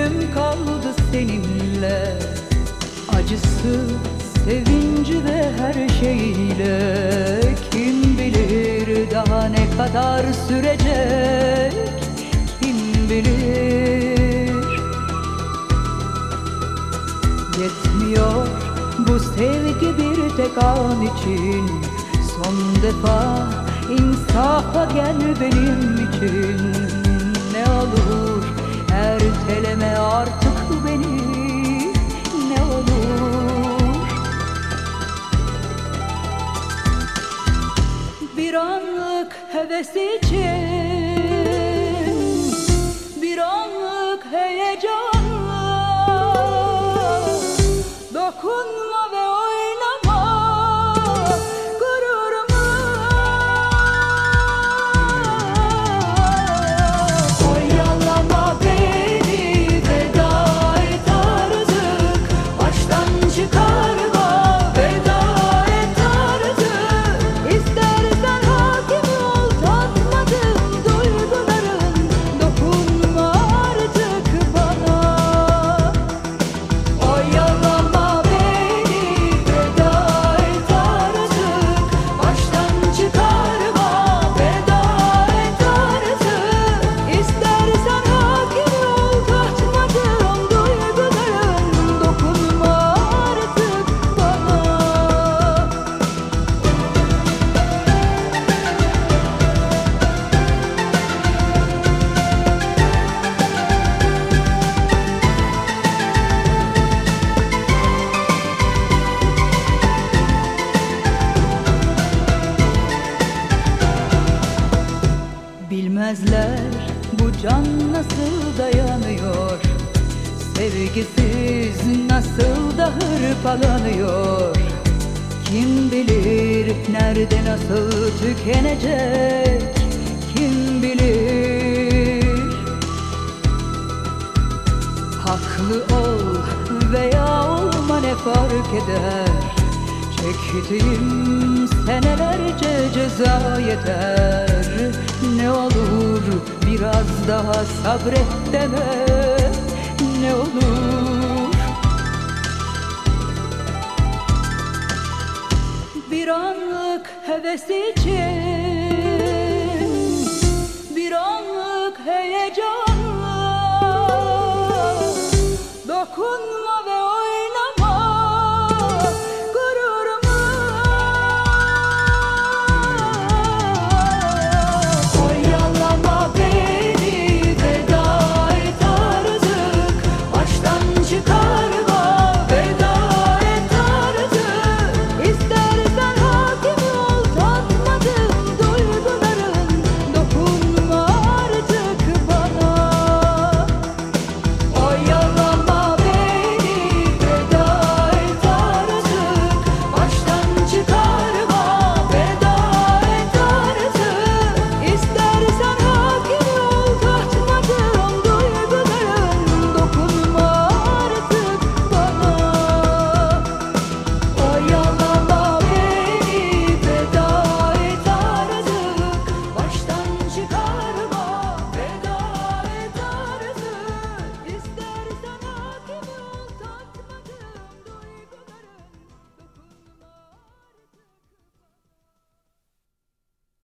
ömrüm kaldı seninle. Acısı, sevinci ve her şeyiyle. Kim bilir daha ne kadar sürecek, kim bilir. Yetmiyor bu sevgi bir tek an için. Son defa insafa gel benim için. Ne olur erteleme artık beni, ne olur. Bir anlık heves için, bir anlık heyecanla dokunma ve oynama gururuma. Oyalama beni, veda et artık. Baştan çıkarma, veda et artık. İstersen hakim ol tatmadığım duyguların. Dokunma artık bana. Oyalama beni, veda et artık. Baştan çıkarma, veda et artık. İstersen hakim ol tatmadığım duyguların. Dokunma artık bana. Bilmezler bu can nasıl dayanıyor, sevgisiz nasıl da hırpalanıyor. Kim bilir nerede nasıl tükenecek, kim bilir. Haklı ol veya olma ne fark eder. Çektiğim senelerce ceza yeter. Ne olur biraz daha sabret deme, ne olur. Bir anlık heves için, bir anlık heyecan